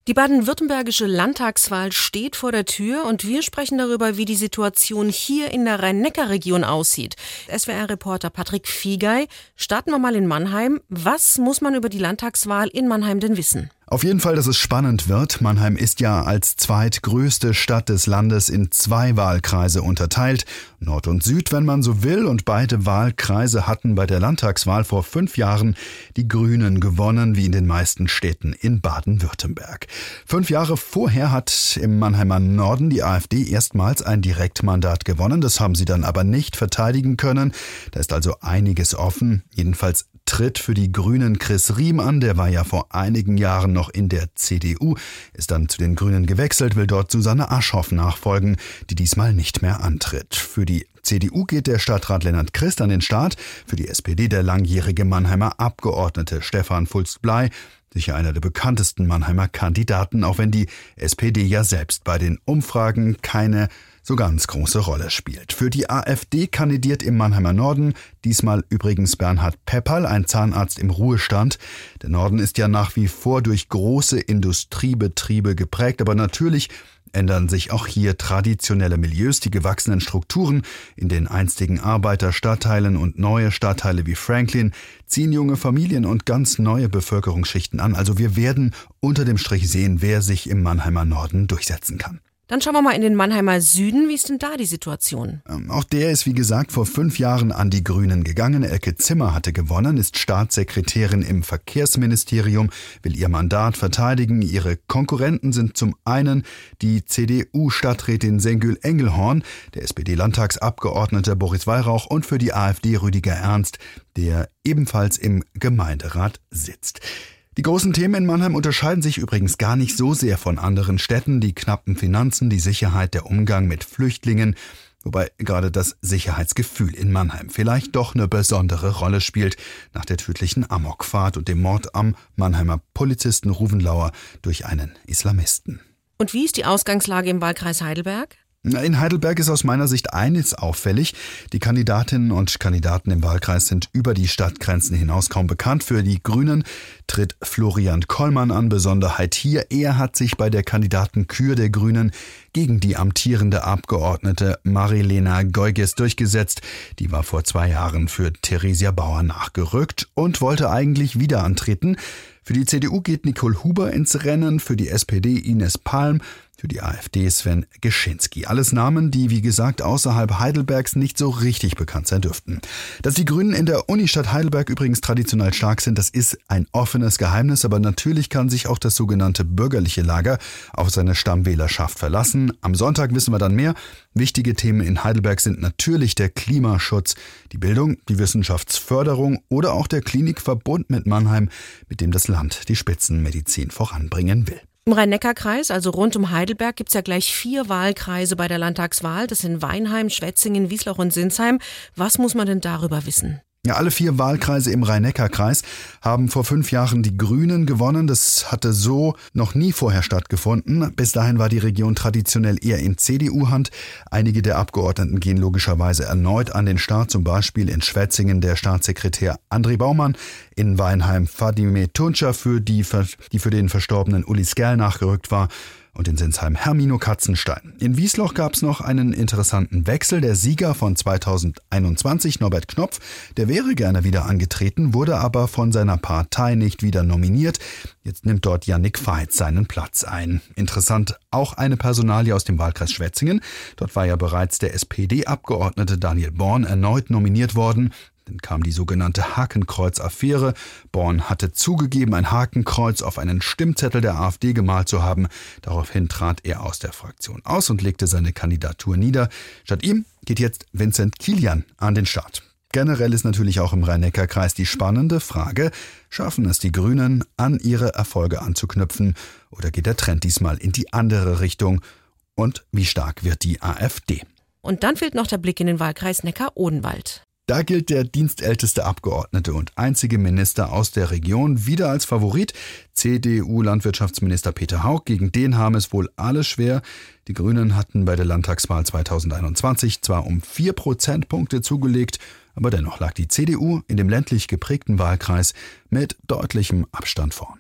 Die baden-württembergische Landtagswahl steht vor der Tür und wir sprechen darüber, wie die Situation hier in der Rhein-Neckar-Region aussieht. SWR-Reporter Patrick Fiegei, starten wir mal in Mannheim. Was muss man über die Landtagswahl in Mannheim denn wissen? Auf jeden Fall, dass es spannend wird. Mannheim ist ja als zweitgrößte Stadt des Landes in 2 Wahlkreise unterteilt. Nord und Süd, wenn man so will. Und beide Wahlkreise hatten bei der Landtagswahl vor 5 Jahren die Grünen gewonnen, wie in den meisten Städten in Baden-Württemberg. 5 Jahre vorher hat im Mannheimer Norden die AfD erstmals ein Direktmandat gewonnen. Das haben sie dann aber nicht verteidigen können. Da ist also einiges offen. Jedenfalls tritt für die Grünen Chris Riem an, der war ja vor einigen Jahren noch in der CDU, ist dann zu den Grünen gewechselt, will dort Susanne Aschhoff nachfolgen, die diesmal nicht mehr antritt. Für die CDU geht der Stadtrat Lennart Christ an den Start, für die SPD der langjährige Mannheimer Abgeordnete Stefan Fulst-Bley, sicher einer der bekanntesten Mannheimer Kandidaten, auch wenn die SPD ja selbst bei den Umfragen keine so ganz große Rolle spielt. Für die AfD kandidiert im Mannheimer Norden diesmal übrigens Bernhard Pepperl, ein Zahnarzt im Ruhestand. Der Norden ist ja nach wie vor durch große Industriebetriebe geprägt, aber natürlich ändern sich auch hier traditionelle Milieus, die gewachsenen Strukturen in den einstigen Arbeiterstadtteilen und neue Stadtteile wie Franklin ziehen junge Familien und ganz neue Bevölkerungsschichten an. Also wir werden unter dem Strich sehen, wer sich im Mannheimer Norden durchsetzen kann. Dann schauen wir mal in den Mannheimer Süden. Wie ist denn da die Situation? Auch der ist, wie gesagt, vor 5 Jahren an die Grünen gegangen. Elke Zimmer hatte gewonnen, ist Staatssekretärin im Verkehrsministerium, will ihr Mandat verteidigen. Ihre Konkurrenten sind zum einen die CDU-Stadträtin Sengül Engelhorn, der SPD-Landtagsabgeordnete Boris Weihrauch und für die AfD Rüdiger Ernst, der ebenfalls im Gemeinderat sitzt. Die großen Themen in Mannheim unterscheiden sich übrigens gar nicht so sehr von anderen Städten. Die knappen Finanzen, die Sicherheit, der Umgang mit Flüchtlingen, wobei gerade das Sicherheitsgefühl in Mannheim vielleicht doch eine besondere Rolle spielt nach der tödlichen Amokfahrt und dem Mord am Mannheimer Polizisten Ruvenlauer durch einen Islamisten. Und wie ist die Ausgangslage im Wahlkreis Heidelberg? In Heidelberg ist aus meiner Sicht eines auffällig. Die Kandidatinnen und Kandidaten im Wahlkreis sind über die Stadtgrenzen hinaus kaum bekannt. Für die Grünen tritt Florian Kollmann an. Besonderheit hier, er hat sich bei der Kandidatenkür der Grünen gegen die amtierende Abgeordnete Marilena Geugis durchgesetzt. Die war vor 2 Jahren für Theresia Bauer nachgerückt und wollte eigentlich wieder antreten. Für die CDU geht Nicole Huber ins Rennen, für die SPD Ines Palm, für die AfD Sven Geschinski. Alles Namen, die, wie gesagt, außerhalb Heidelbergs nicht so richtig bekannt sein dürften. Dass die Grünen in der Unistadt Heidelberg übrigens traditionell stark sind, das ist ein offenes Geheimnis, aber natürlich kann sich auch das sogenannte bürgerliche Lager auf seine Stammwählerschaft verlassen. Am Sonntag wissen wir dann mehr. Wichtige Themen in Heidelberg sind natürlich der Klimaschutz, die Bildung, die Wissenschaftsförderung oder auch der Klinikverbund mit Mannheim, mit dem das Land die Spitzenmedizin voranbringen will. Im Rhein-Neckar-Kreis, also rund um Heidelberg, gibt es ja gleich 4 Wahlkreise bei der Landtagswahl. Das sind Weinheim, Schwetzingen, Wiesloch und Sinsheim. Was muss man denn darüber wissen? Ja, alle 4 Wahlkreise im Rhein-Neckar-Kreis haben vor 5 Jahren die Grünen gewonnen. Das hatte so noch nie vorher stattgefunden. Bis dahin war die Region traditionell eher in CDU-Hand. Einige der Abgeordneten gehen logischerweise erneut an den Start. Zum Beispiel in Schwetzingen der Staatssekretär André Baumann, in Weinheim Fadime Tuncer, die für den verstorbenen Uli Skerl nachgerückt war, und in Sinsheim Hermino Katzenstein. In Wiesloch gab es noch einen interessanten Wechsel. Der Sieger von 2021, Norbert Knopf, der wäre gerne wieder angetreten, wurde aber von seiner Partei nicht wieder nominiert. Jetzt nimmt dort Jannik Veitz seinen Platz ein. Interessant auch eine Personalie aus dem Wahlkreis Schwetzingen. Dort war ja bereits der SPD-Abgeordnete Daniel Born erneut nominiert worden. Dann kam die sogenannte Hakenkreuz-Affäre. Born hatte zugegeben, ein Hakenkreuz auf einen Stimmzettel der AfD gemalt zu haben. Daraufhin trat er aus der Fraktion aus und legte seine Kandidatur nieder. Statt ihm geht jetzt Vincent Kilian an den Start. Generell ist natürlich auch im Rhein-Neckar-Kreis die spannende Frage, schaffen es die Grünen, an ihre Erfolge anzuknüpfen, oder geht der Trend diesmal in die andere Richtung? Und wie stark wird die AfD? Und dann fehlt noch der Blick in den Wahlkreis Neckar-Odenwald. Da gilt der dienstälteste Abgeordnete und einzige Minister aus der Region wieder als Favorit. CDU-Landwirtschaftsminister Peter Hauck, gegen den haben es wohl alle schwer. Die Grünen hatten bei der Landtagswahl 2021 zwar um 4 Prozentpunkte zugelegt, aber dennoch lag die CDU in dem ländlich geprägten Wahlkreis mit deutlichem Abstand vorn.